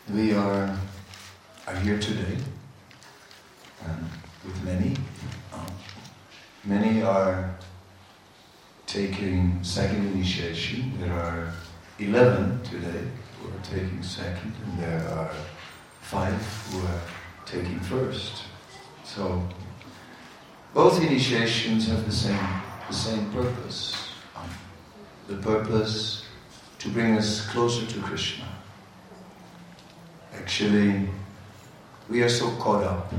We are here today with many. Many are taking second initiation. There are 11 today who are taking second, and there are 5 who are taking first. So both initiations have the same purpose. The purpose to bring us closer to Krishna. Actually, we are so caught up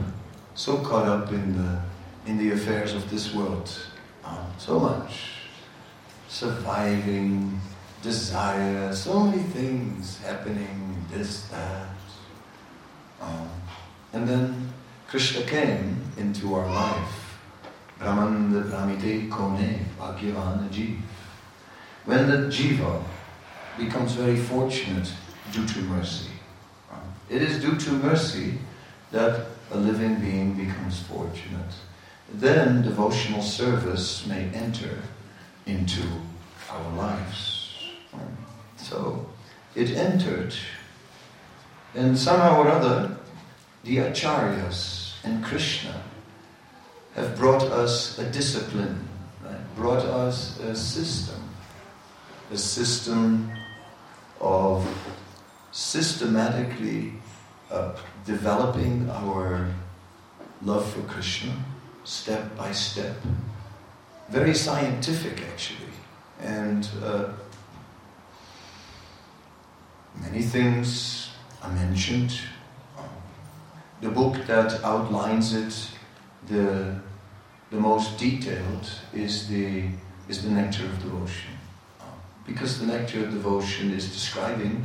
in the affairs of this world. So much surviving, desire, so many things happening, this, that. And then Krishna came into our life. Brahmanda Brahmite Kone Bhagyavan Jiva. When the jiva becomes very fortunate due to mercy. It is due to mercy that a living being becomes fortunate. Then devotional service may enter into our lives. So it entered, and somehow or other, the acharyas and Krishna have brought us a discipline, right? Brought us a system of systematically developing our love for Krishna, step by step. Very scientific, actually. And many things are mentioned. The book that outlines it, the most detailed, is the Nectar of Devotion. Because the Nectar of Devotion is describing,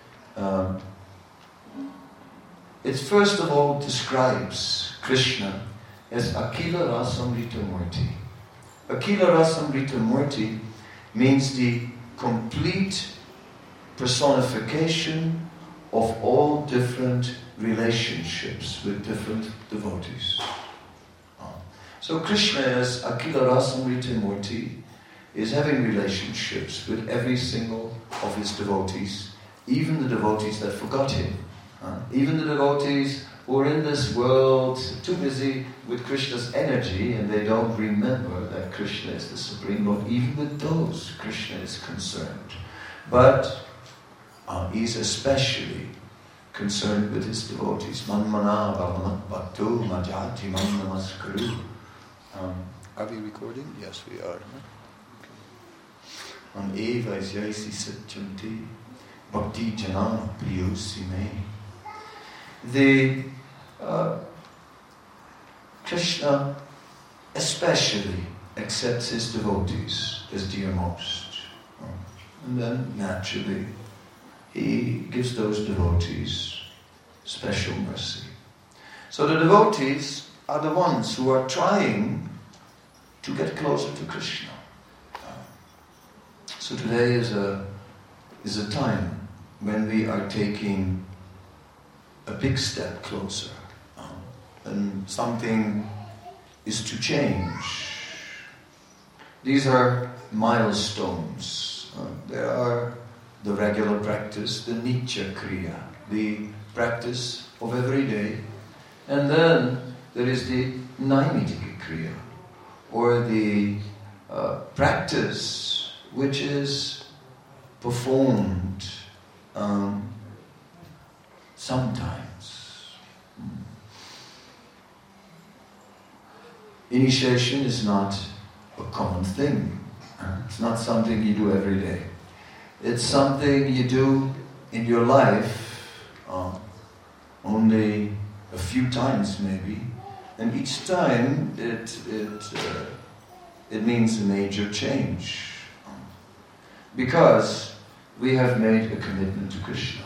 it first of all describes Krishna as Akila Rasamrita Murti. Akila Rasamrita Murti means the complete personification of all different relationships with different devotees. So Krishna as Akila Rasamrita Murti is having relationships with every single of his devotees, even the devotees that forgot him. Even the devotees who are in this world too busy with Krishna's energy and they don't remember that Krishna is the Supreme Lord. Even with those, Krishna is concerned. But he's especially concerned with his devotees. Manmana bhavamat bhakto majati man namaskaru. Are we recording? Yes, we are. Eva isyaisi satyamti bhakti jana priyosi me. The Krishna especially accepts his devotees as dearmost. And then naturally he gives those devotees special mercy. So the devotees are the ones who are trying to get closer to Krishna. So today is a time when we are taking a big step closer, and something is to change. These are milestones. There are the regular practice, the Nitya Kriya, the practice of every day, and then there is the Naimittika Kriya, or the practice which is performed sometimes. Initiation is not a common thing. It's not something you do every day. It's something you do in your life only a few times maybe, and each time it means a major change. Because we have made a commitment to Krishna.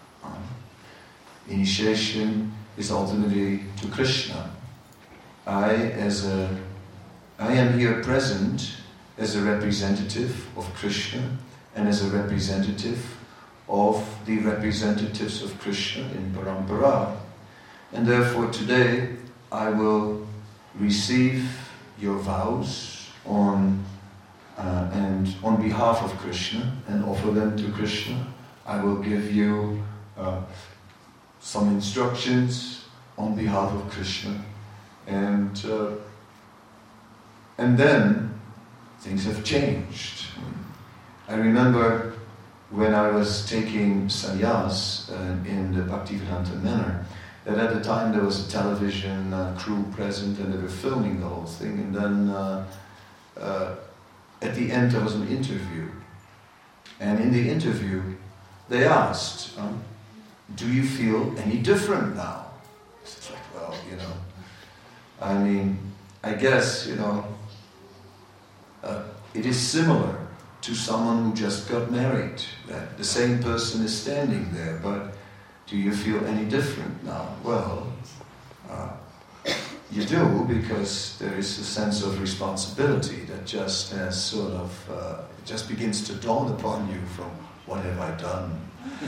Initiation is ultimately to Krishna. I am here present as a representative of Krishna and as a representative of the representatives of Krishna in Parampara. And therefore today I will receive your vows on behalf of Krishna and offer them to Krishna. I will give you some instructions on behalf of Krishna, and then things have changed. I remember when I was taking sannyas in the Bhaktivedanta manner, that at the time there was a television crew present and they were filming the whole thing, and then at the end there was an interview. And in the interview they asked, do you feel any different now? It's like, well, I mean, I guess, it is similar to someone who just got married. That the same person is standing there, but do you feel any different now? Well, you do, because there is a sense of responsibility that just has sort of, it just begins to dawn upon you from, what have I done?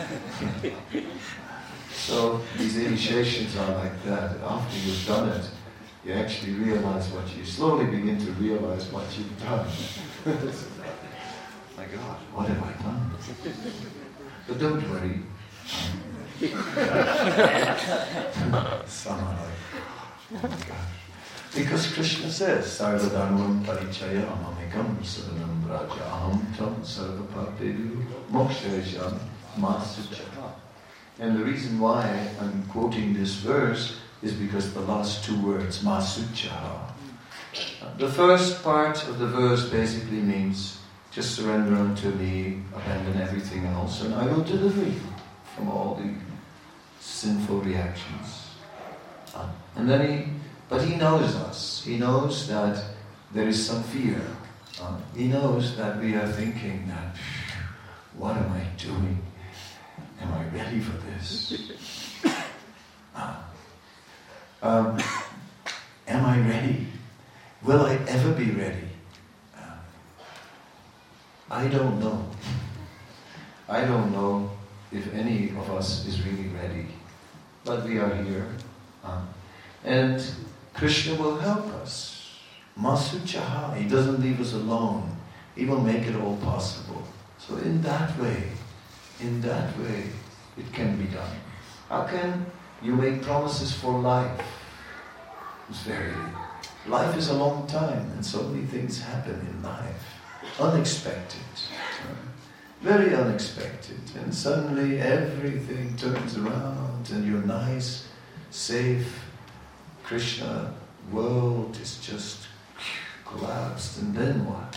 So these initiations are like that. After you've done it, you actually realize you slowly begin to realize what you've done. My God, what have I done? But don't worry. Someone like, oh my gosh. Because Krishna says, Sarva Dharmam Parichaya Amamekam Saranam Braja Aham Tam Sarva Papedu Mokshayam Masuchaha. And the reason why I'm quoting this verse is because the last two words, Masuchaha. The first part of the verse basically means, just surrender unto me, abandon everything else, and I will deliver you from all the sinful reactions. And then but he knows us. He knows that there is some fear. He knows that we are thinking that, what am I doing? Am I ready for this? Am I ready? Will I ever be ready? I don't know. I don't know if any of us is really ready. But we are here. And Krishna will help us. Masuchaha. He doesn't leave us alone. He will make it all possible. So in that way, it can be done. How can you make promises for life? Life is a long time, and so many things happen in life. Unexpected. Very unexpected. And suddenly everything turns around and your nice, safe Krishna world is just collapsed. And then what?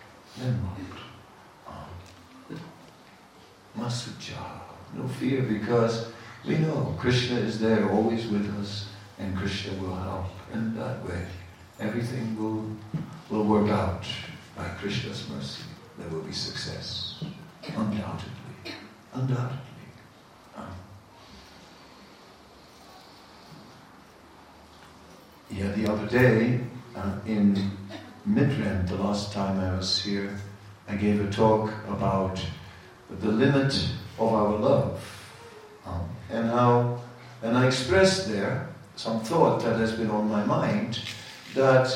Masucha. No fear, because we know Krishna is there always with us, and Krishna will help. And that way everything will work out. By Krishna's mercy, there will be success. Undoubtedly. The other day, in Midland, the last time I was here, I gave a talk about the limit of our love. And I expressed there some thought that has been on my mind, that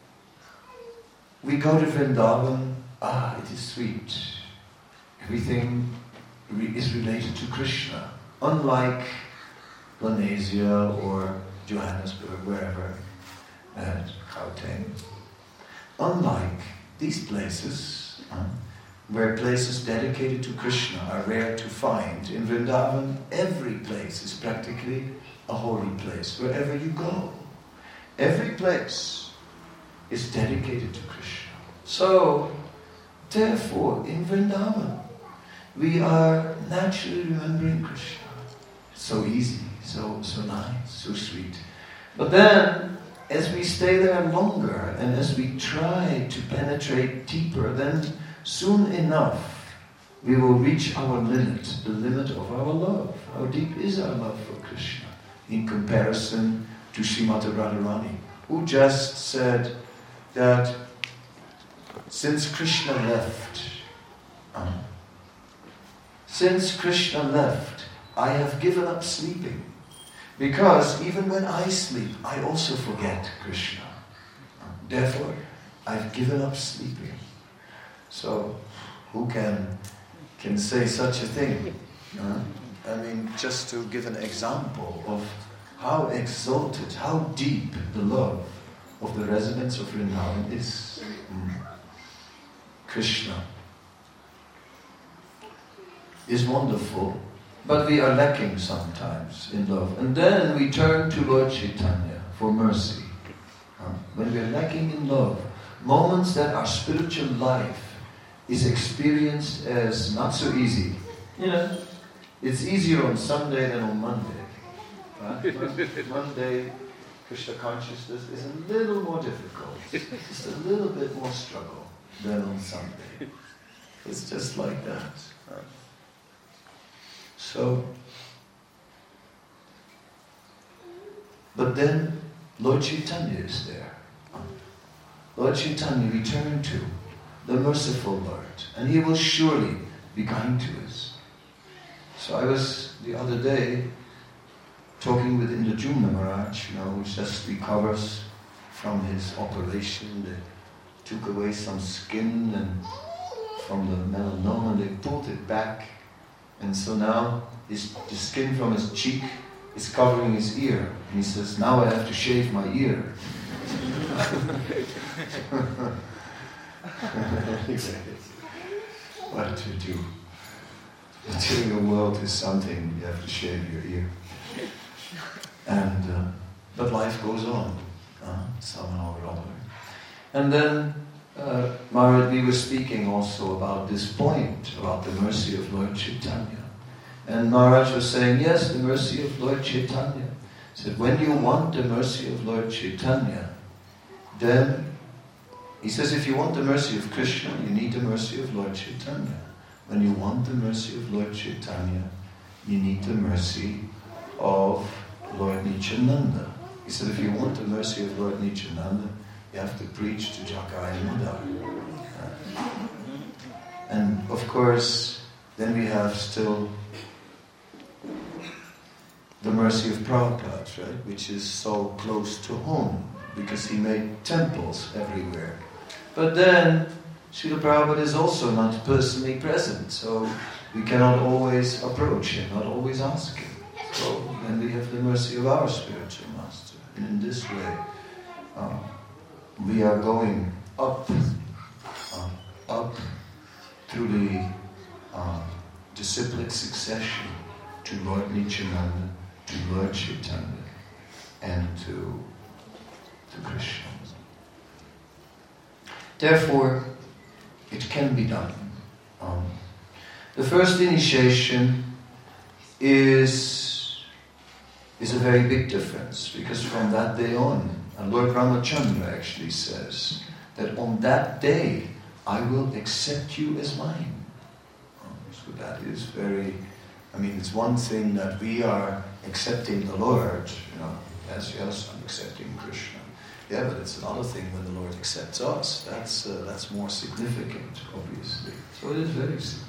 we go to Vrindavan, it is sweet. Everything is related to Krishna. Unlike Lanesia or Johannesburg, wherever, Gauteng. Unlike these places, where places dedicated to Krishna are rare to find. In Vrindavan, every place is practically a holy place, wherever you go. Every place is dedicated to Krishna. So, therefore, in Vrindavan, we are naturally remembering Krishna. So easy, so nice, so sweet. But then, as we stay there longer, and as we try to penetrate deeper, then soon enough, we will reach our limit, the limit of our love. How deep is our love for Krishna in comparison to Srimati Radharani, who just said that since Krishna left, I have given up sleeping, because even when I sleep, I also forget Krishna. Therefore, I've given up sleeping. So, who can say such a thing? I mean, just to give an example of how exalted, how deep the love of the residents of Vrindavan is. Krishna is wonderful, but we are lacking sometimes in love. And then we turn to Lord Chaitanya for mercy. When we are lacking in love, moments that our spiritual life is experienced as not so easy. It's easier on Sunday than on Monday. Right? Monday, Krishna consciousness is a little more difficult. Just a little bit more struggle than on Sunday. It's just like that. So, but then Lord Chaitanya is there. Lord Chaitanya we turn to, the merciful Lord, and He will surely be kind to us. So I was the other day talking with Indrajumna Maharaj, who just recovers from his operation. They took away some skin and from the melanoma, they pulled it back, and so now the skin from his cheek is covering his ear. And he says, now I have to shave my ear. What to do? Material world is something, you have to shave your ear. And but life goes on, somehow or other. And then Maharaj, we were speaking also about this point, about the mercy of Lord Chaitanya. And Maharaj was saying, yes, the mercy of Lord Chaitanya. He said, when you want the mercy of Lord Chaitanya, then, he says, if you want the mercy of Krishna, you need the mercy of Lord Chaitanya. When you want the mercy of Lord Chaitanya, you need the mercy of Lord Nityananda. He said, if you want the mercy of Lord Nityananda, you have to preach to Jagai and Madar. And of course, then we have still the mercy of Prabhupada, right? Which is so close to home, because he made temples everywhere. But then, Srila Prabhupada is also not personally present, so we cannot always approach him, not always ask him. So then we have the mercy of our spiritual master. And in this way, we are going up through the disciplic succession to Lord Nityananda, to Lord Chaitanya, and to Krishna. Therefore, it can be done. The first initiation is a very big difference, because from that day on, and Lord Ramachandra actually says that on that day I will accept you as mine. So that is very, it's one thing that we are accepting the Lord, as yes, I'm accepting Krishna. Yeah, but it's another thing when the Lord accepts us. That's more significant, obviously. So it is very significant.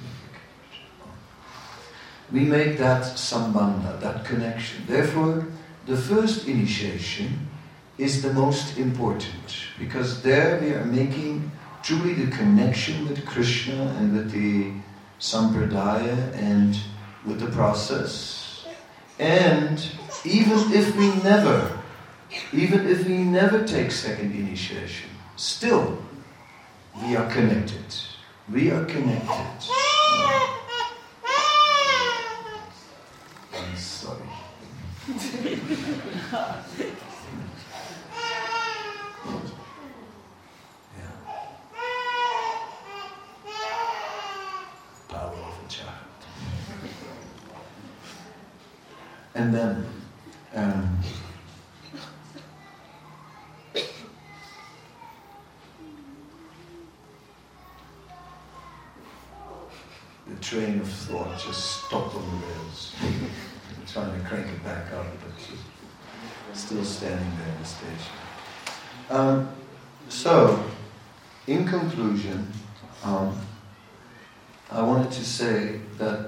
We make that sambandha, that connection. Therefore, the first initiation is the most important, because there we are making truly the connection with Krishna and with the sampradaya and with the process. And even if we never take second initiation, still we are connected. We are connected. I'm sorry. Power of a child. And then the train of thought just stopped on the rails. I'm trying to crank it back up, but it's still standing there in the station. So, in conclusion, I wanted to say that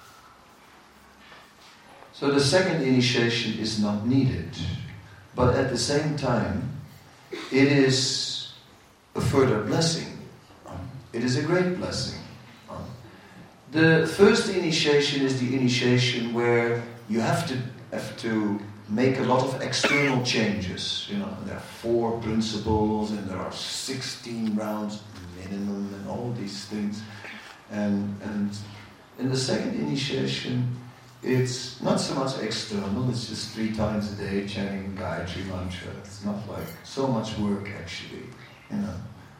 so the second initiation is not needed, but at the same time, it is a further blessing. It is a great blessing. The first initiation is the initiation where you have to make a lot of external changes. You know, there are 4 principles and there are 16 rounds minimum and all these things. And in the second initiation, it's not so much external, it's just 3 times a day chanting Gayatri Mantra. It's not like so much work actually. You know,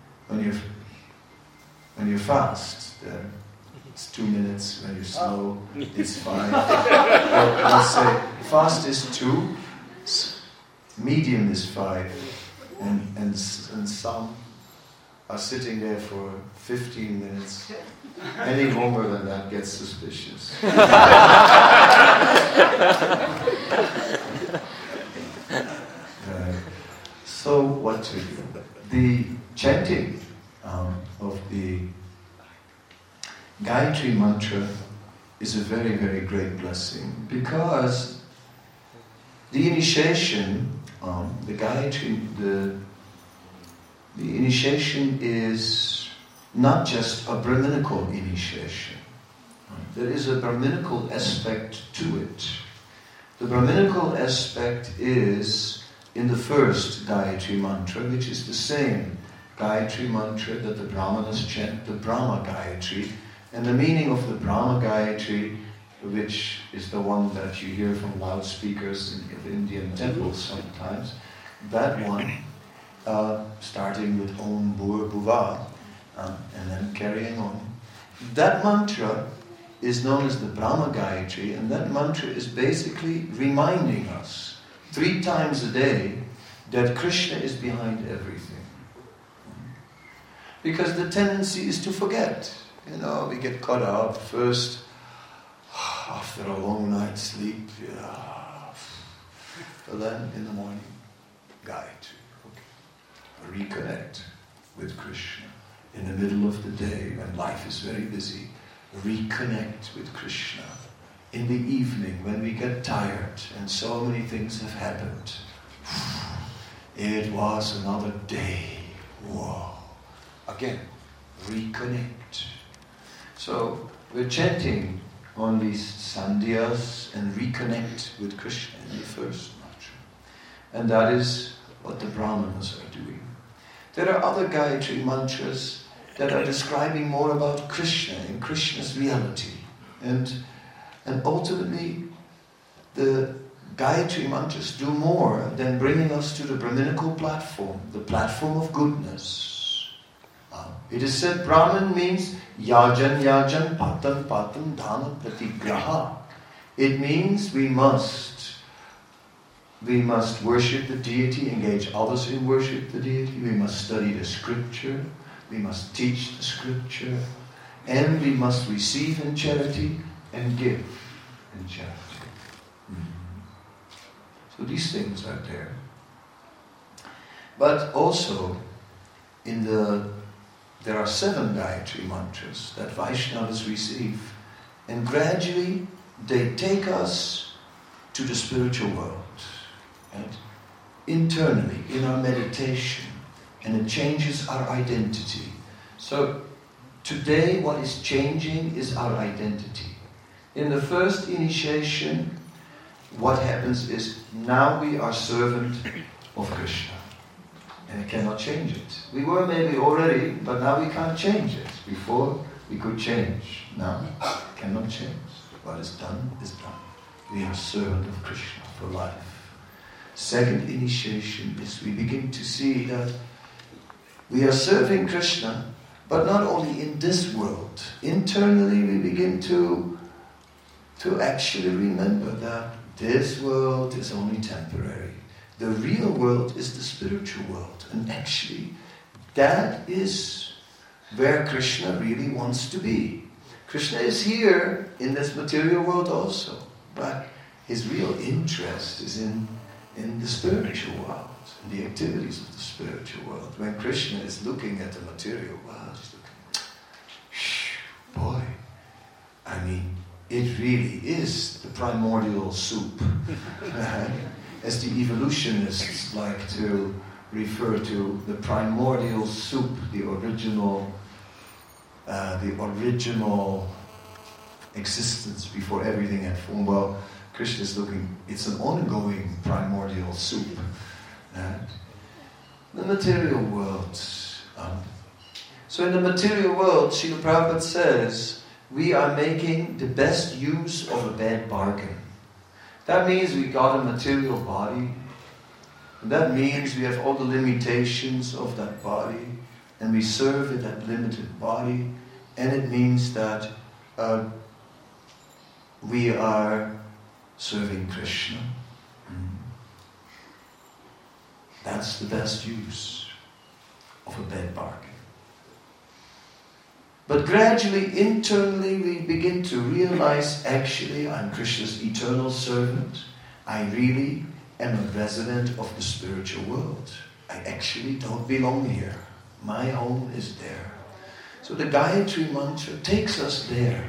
when you're fast, it's 2 minutes. When you're slow, it's 5. Let's say fast is 2, medium is 5, and some are sitting there for 15 minutes. Any longer than that gets suspicious. So what to do? The chanting of the Gayatri Mantra is a very, very great blessing, because the initiation, the Gayatri, the initiation is not just a Brahminical initiation. There is a Brahminical aspect to it. The Brahminical aspect is in the first Gayatri Mantra, which is the same Gayatri Mantra that the Brahmanas chant, the Brahma Gayatri. And the meaning of the Brahma Gayatri, which is the one that you hear from loudspeakers in Indian temples sometimes, that one, starting with Om Bhur Bhuva, and then carrying on. That mantra is known as the Brahma Gayatri, and that mantra is basically reminding us 3 times a day that Krishna is behind everything. Because the tendency is to forget. You know, we get caught up first after a long night's sleep, but then in the morning, Gayatri. Okay. Reconnect with Krishna. In the middle of the day, when life is very busy, reconnect with Krishna. In the evening, when we get tired and so many things have happened, it was another day. Whoa. Again, reconnect. So we're chanting on these sandhyas and reconnect with Krishna in the first mantra. And that is what the Brahmanas are doing. There are other Gayatri mantras that are describing more about Krishna and Krishna's reality. And ultimately, the Gayatri mantras do more than bringing us to the Brahminical platform, the platform of goodness. It is said Brahman means yajan, yajan, patan, patan, dhana, pratigraha. It means we must worship the deity, engage others in worship the deity, we must study the scripture, we must teach the scripture, and we must receive in charity and give in charity. So these things are there. But also, there are 7 Gayatri mantras that Vaishnavas receive, and gradually they take us to the spiritual world. Right? Internally, in our meditation, and it changes our identity. So today what is changing is our identity. In the first initiation, what happens is now we are servant of Krishna. And we cannot change it. We were maybe already, but now we can't change it. Before we could change. Now we cannot change. What is done is done. We are servant of Krishna for life. Second initiation is we begin to see that we are serving Krishna, but not only in this world. Internally we begin to actually remember that this world is only temporary. The real world is the spiritual world. And actually, that is where Krishna really wants to be. Krishna is here in this material world also. But his real interest is in the spiritual world, in the activities of the spiritual world. When Krishna is looking at the material world, he's looking, boy, I mean, it really is the primordial soup. As the evolutionists like to refer to the primordial soup, the original existence before everything had formed. Well, Krishna is looking, it's an ongoing primordial soup. Right? The material world. So in the material world, Srila Prabhupada says, we are making the best use of a bad bargain. That means we got a material body. That means we have all the limitations of that body, and we serve in that limited body. And it means that we are serving Krishna. That's the best use of a bad bargain. But gradually, internally, we begin to realize, actually, I'm Krishna's eternal servant. I really am a resident of the spiritual world. I actually don't belong here. My home is there. So the Gayatri Mantra takes us there.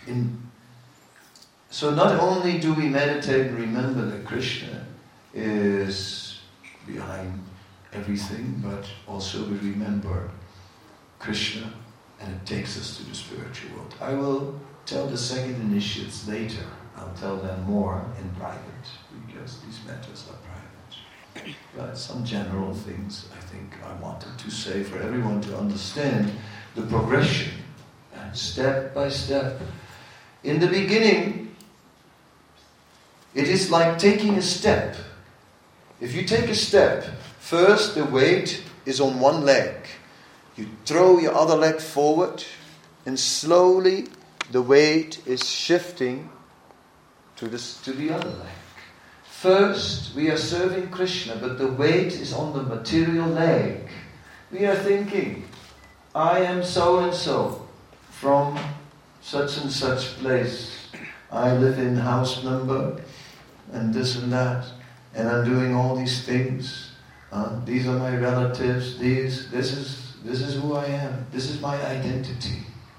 So not only do we meditate and remember that Krishna is behind everything, but also we remember Krishna, and it takes us to the spiritual world. I will tell the second initiates later. I'll tell them more in private, because these matters are private. But some general things I think I wanted to say for everyone to understand the progression, step by step. In the beginning, it is like taking a step. If you take a step, first the weight is on one leg. You throw your other leg forward, and slowly the weight is shifting to the other leg. First, we are serving Krishna, but the weight is on the material leg. We are thinking, I am so-and-so from such and such place. I live in house number, and this and that, and I'm doing all these things. These are my relatives. This is who I am. This is my identity.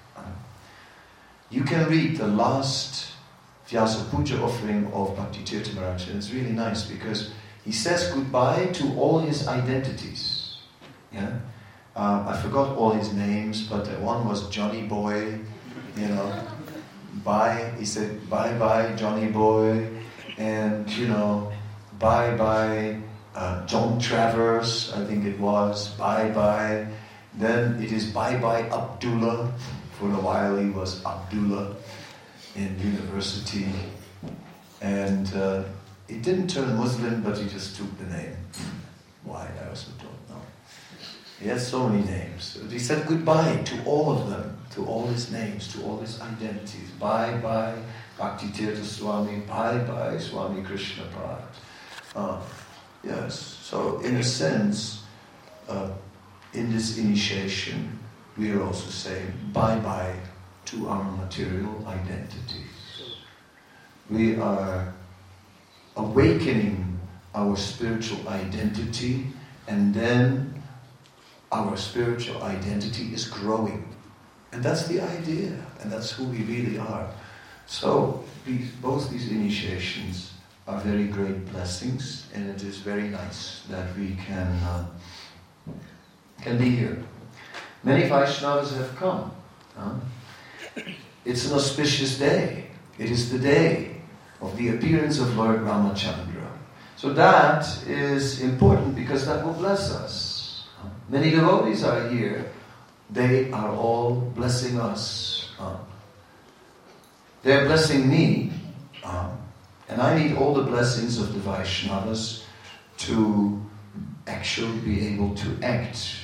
You can read the last Vyasa Puja offering of Bhakti Tirtha Maharaj, and it's really nice because he says goodbye to all his identities. Yeah, I forgot all his names, but one was Johnny Boy. Bye. He said bye Johnny Boy, and bye John Travers. I think it was bye. Then it is bye Abdullah. For a while he was Abdullah in university, and he didn't turn Muslim, but he just took the name. Why? I also don't know. He has so many names. He said goodbye to all of them, to all his names, to all his identities. Bye Bhakti Tirtha Swami. Bye Swami Krishna Prad. Yes. So in a sense, in this initiation, we are also saying bye to our material identities. We are awakening our spiritual identity, and then our spiritual identity is growing. And that's the idea, and that's who we really are. So both these initiations are very great blessings, and it is very nice that we can be here. Many Vaishnavas have come. It's an auspicious day. It is the day of the appearance of Lord Ramachandra. So that is important because that will bless us. Many devotees are here. They are all blessing us. They are blessing me. And I need all the blessings of the Vaishnavas to actually be able to act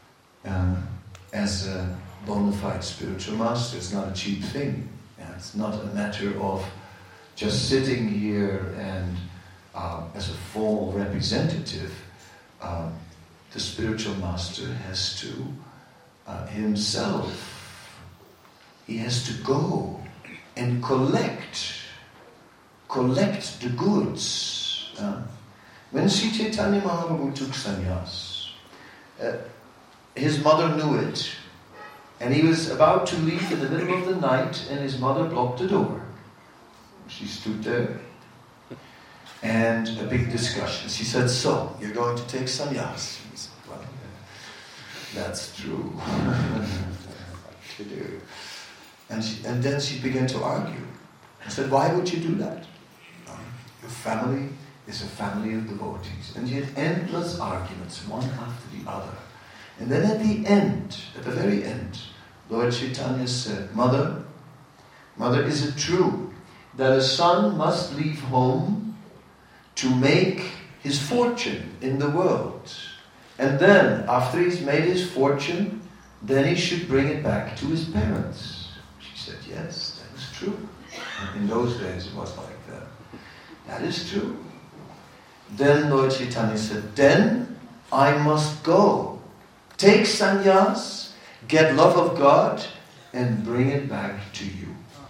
as a bona fide spiritual master. It's not a cheap thing. It's not a matter of just sitting here and as a formal representative. The spiritual master has to himself, he has to go and collect the goods. When Sri Chaitanya Mahaprabhu took sannyas, his mother knew it, and he was about to leave in the middle of the night, and his mother blocked the door. She stood there, and a big discussion. She said, "So, you're going to take sannyas?" He said, "Well, that's true." What to do? And then she began to argue. I said, why would you do that? Your family is a family of devotees. And she had endless arguments, one after the other. And then at the end, at the very end, Lord Chaitanya said, Mother, is it true that a son must leave home to make his fortune in the world? And then, after he's made his fortune, then he should bring it back to his parents. She said, yes, that is true. And in those days it was like that. That is true. Then Lord Chaitanya said, then I must go. Take sannyas, get love of God, and bring it back to you.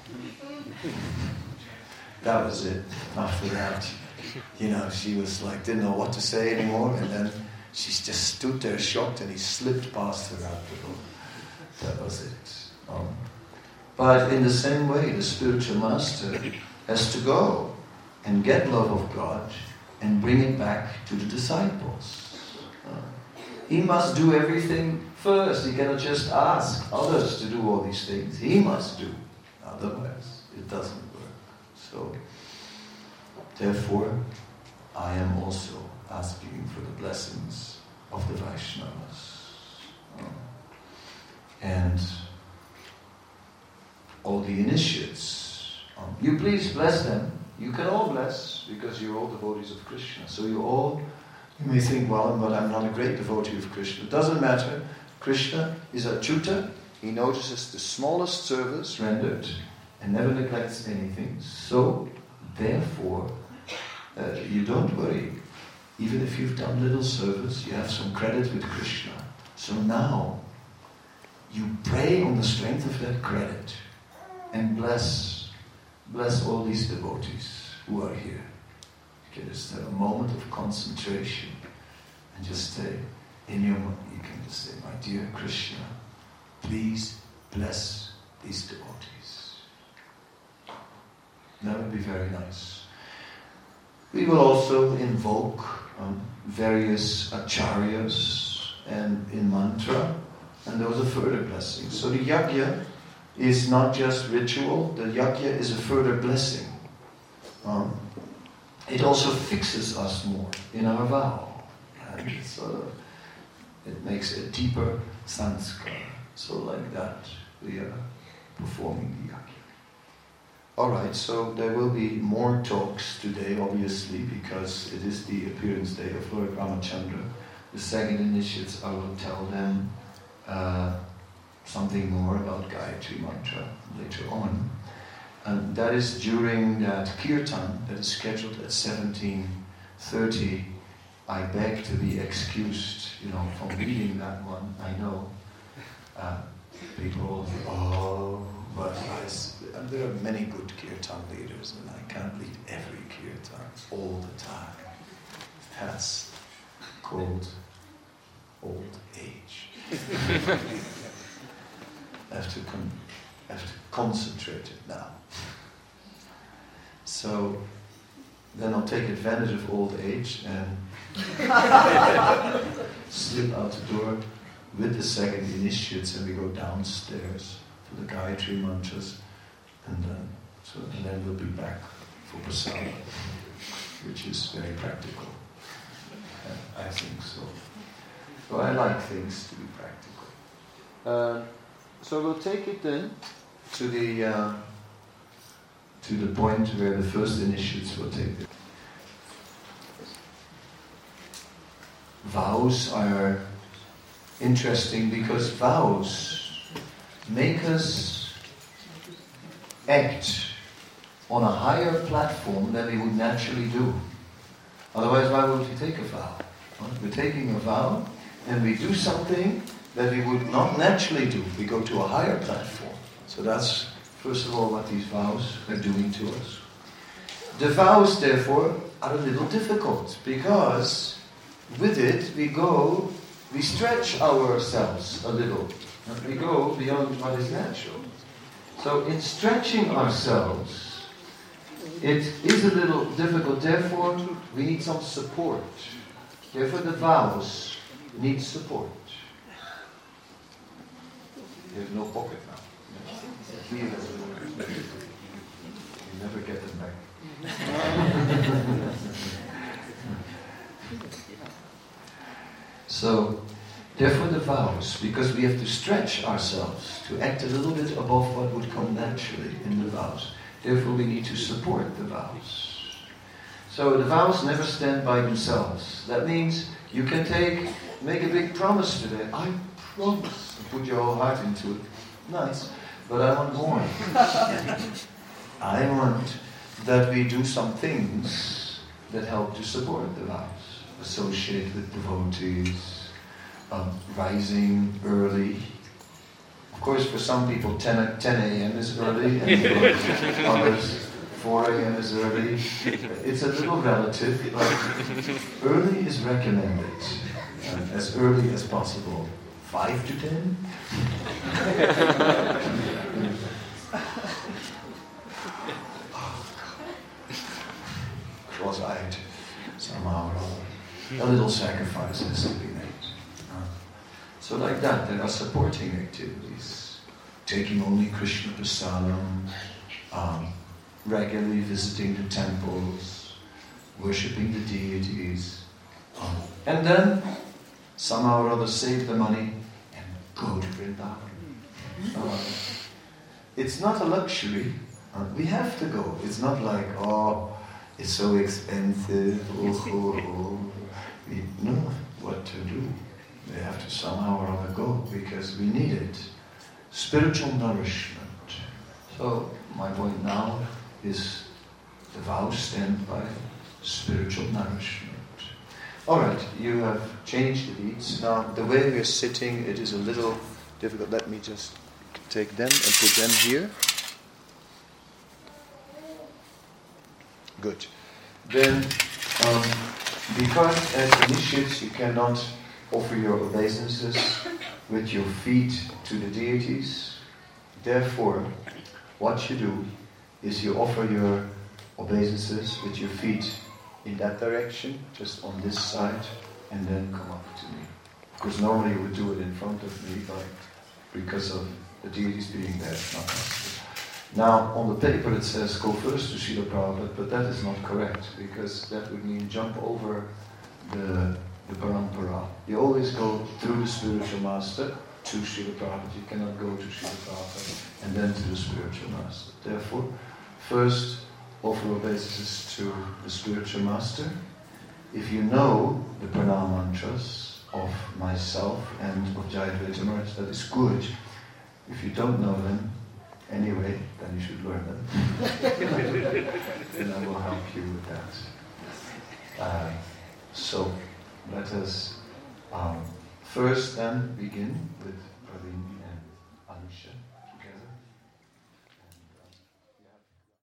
That was it. After that, she was like, didn't know what to say anymore, and then she just stood there shocked, and he slipped past her out the door. That was it. But in the same way, the spiritual master has to go and get love of God and bring it back to the disciples. He must do everything first. He cannot just ask others to do all these things. He must do. Otherwise, it doesn't work. So, therefore, I am also asking for the blessings of the Vaishnavas. And all the initiates. You please bless them. You can all bless, because you're all devotees of Krishna. So you may think, well, but I'm not a great devotee of Krishna. It doesn't matter. Krishna is Achyuta. He notices the smallest service rendered and never neglects anything. So, therefore, you don't worry. Even if you've done little service, you have some credit with Krishna. So now, you pray on the strength of that credit and bless all these devotees who are here. You can just have a moment of concentration and just say, in your mind, you can just say, my dear Krishna, please bless these devotees. That would be very nice. We will also invoke various acharyas and in mantra, and those are further blessings. So the yajna is not just ritual, the yajna is a further blessing. It also fixes us more in our vow. And it makes a deeper sanskar. So like that, we are performing the yajna. Alright, so there will be more talks today, obviously, because it is the appearance day of Lord Ramachandra. The second initiates, I will tell them something more about Gayatri Mantra later on. And that is during that kirtan that is scheduled at 17:30. I beg to be excused, from reading that one. I know people, but there are many good kirtan leaders, and I can't lead every kirtan all the time. That's called old age. I have to concentrate it now. So then I'll take advantage of old age and slip out the door with the second initiates, and we go downstairs for the Gayatri mantras, and then we'll be back for Prasada, which is very practical. I think so. So I like things to be practical. So we'll take it then to the point where the first initiates will take it. Vows are interesting because vows make us act on a higher platform than we would naturally do. Otherwise, why would we take a vow? Well, we're taking a vow and we do something that we would not naturally do. We go to a higher platform. So that's, first of all, what these vows are doing to us. The vows, therefore, are a little difficult because with it we stretch ourselves a little. And we go beyond what is natural. So in stretching ourselves, it is a little difficult. Therefore, we need some support. Therefore, the vows need support. There's no pocket now. You never get them back. So, therefore the vows, because we have to stretch ourselves to act a little bit above what would come naturally in the vows. Therefore we need to support the vows. So the vows never stand by themselves. That means you can make a big promise today. I promise. Put your whole heart into it. Nice. But I want more. I want that we do some things that help to support the vows. Associate with devotees, rising early. Of course, for some people 10 a.m. is early, and for others 4 a.m. is early. It's a little relative, but early is recommended, as early as possible. 5 to 10? Cross-eyed, somehow or other. A little sacrifice has to be made. So like that, there are supporting activities. Taking only Krishna prasadam, regularly visiting the temples, worshipping the deities, and then somehow or other save the money and go to Vrindavan. It's not a luxury. We have to go. It's not like, oh, it's so expensive. We know what to do. We have to somehow or other go because we need it. Spiritual nourishment. So my point now is the vows stand by spiritual nourishment. Alright, you have changed the beats. Now the way we're sitting, it is a little difficult. Let me just take them and put them here. Good. Then, because as initiates you cannot offer your obeisances with your feet to the deities, therefore, what you do is you offer your obeisances with your feet in that direction, just on this side, and then come up to me. Of course, normally you would do it in front of me, but because of the deities being there, it's not possible. Now, on the paper it says go first to Srila Prabhupada, but that is not correct, because that would mean jump over the parampara. You always go through the spiritual master to Srila Prabhupada. You cannot go to Srila Prabhupada and then to the spiritual master. Therefore, first offer obeisances to the spiritual master. If you know the pranam mantras of myself and of Jayadvaita Maharaj, that is good. If you don't know them, anyway, then you should learn them. Then I will help you with that. So, let us first then begin with Praveen and Anusha.